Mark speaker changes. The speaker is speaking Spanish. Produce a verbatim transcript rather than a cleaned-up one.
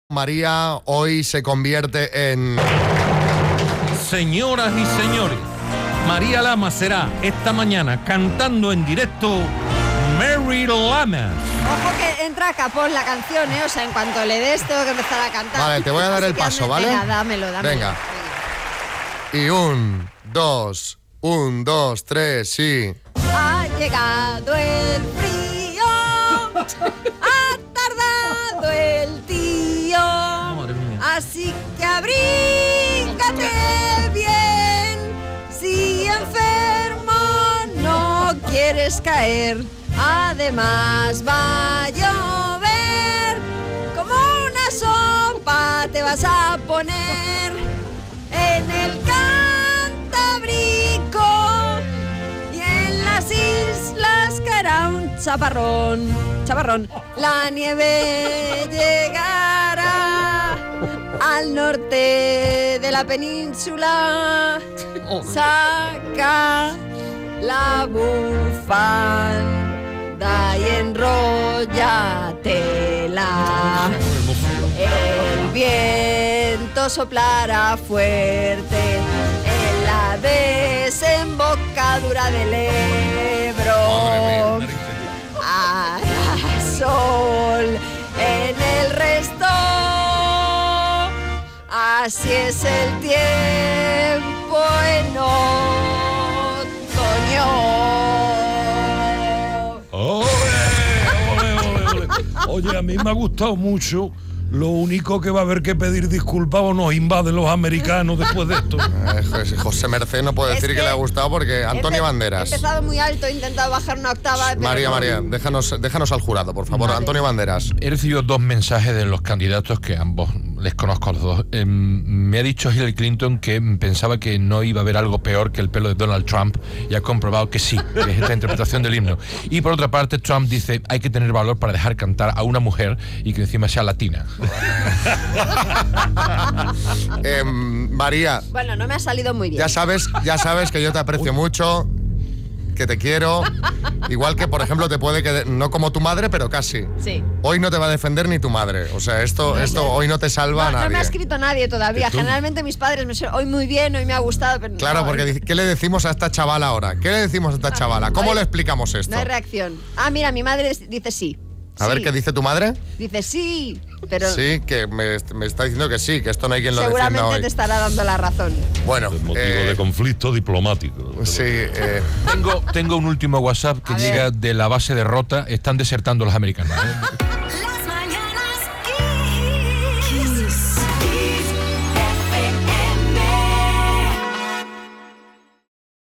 Speaker 1: María hoy se convierte en...
Speaker 2: Señoras y señores, María Lamas será esta mañana cantando en directo Mary Lamas.
Speaker 3: Ojo que entra a capón la canción, ¿eh? O sea, en cuanto le des tengo que empezar a cantar.
Speaker 1: Vale, te voy a dar el paso, ¿vale?
Speaker 3: Venga, dámelo, dámelo.
Speaker 1: Venga. Y un, dos, un, dos, tres, sí.
Speaker 3: Ha llegado el frío, ha tardado el tío,
Speaker 2: Madre mía.
Speaker 3: así que abrígate bien, si enfermo no quieres caer, además va a llover, como una sopa te vas a poner en el Cantábrico. Las islas caerá un chaparrón, chaparrón. La nieve llegará al norte de la península. Saca la bufanda y enróllatela. El viento soplará fuerte en la desembocadura del Ebro. Hará sol en el resto. Así es el tiempo en otoño.
Speaker 4: ¡Ole, ole, ole, ole! Oye, a mí me ha gustado mucho. Lo único que va a haber que pedir disculpas o nos invaden los americanos después de esto.
Speaker 1: Eh, José Merced no puede
Speaker 3: Es
Speaker 1: decir que,
Speaker 3: que
Speaker 1: le ha gustado porque Antonio
Speaker 3: He
Speaker 1: Banderas.
Speaker 3: empezado muy alto, he intentado bajar una octava. pero
Speaker 1: María,
Speaker 3: no.
Speaker 1: María, déjanos, déjanos al jurado, por favor.
Speaker 3: Vale.
Speaker 1: Antonio Banderas.
Speaker 2: He recibido dos mensajes de los candidatos que ambos les conozco a los dos. Eh, me ha dicho Hillary Clinton que pensaba que no iba a haber algo peor que el pelo de Donald Trump y ha comprobado que sí, que es esta interpretación del himno. Y por otra parte, Trump dice hay que tener valor para dejar cantar a una mujer y que encima sea latina.
Speaker 1: eh, María,
Speaker 3: Bueno, no me ha salido muy bien.
Speaker 1: ya sabes, ya sabes que yo te aprecio mucho, que te quiero. Igual que, por ejemplo, te puede que no como tu madre, pero casi.
Speaker 3: Sí.
Speaker 1: Hoy no te va a defender ni tu madre. O sea, esto,
Speaker 3: No
Speaker 1: esto
Speaker 3: sé.
Speaker 1: hoy no te salva a
Speaker 3: No,
Speaker 1: nadie.
Speaker 3: no me ha escrito nadie todavía.
Speaker 4: ¿Tú?
Speaker 3: Generalmente mis padres me dicen, hoy muy bien, hoy me ha gustado. Pero
Speaker 1: Claro,
Speaker 3: no,
Speaker 1: porque dice, ¿qué le decimos a esta chavala ahora? ¿Qué le decimos a esta chavala? ¿Cómo
Speaker 3: no hay-
Speaker 1: le explicamos esto?
Speaker 3: No hay reacción. Ah, mira, mi madre dice sí.
Speaker 1: A ver,
Speaker 3: Sí.
Speaker 1: ¿qué dice tu madre?
Speaker 3: Dice sí, pero
Speaker 1: Sí, que me, me está diciendo que sí, que esto no hay quien lo defienda
Speaker 3: seguramente
Speaker 1: hoy.
Speaker 3: te estará dando la razón.
Speaker 1: Bueno,
Speaker 4: Es motivo
Speaker 1: eh,
Speaker 4: de conflicto diplomático.
Speaker 1: sí, eh,
Speaker 2: Tengo, tengo un último WhatsApp que
Speaker 3: A ver.
Speaker 2: llega de la base de Rota. Están desertando los americanos, ¿eh?
Speaker 5: La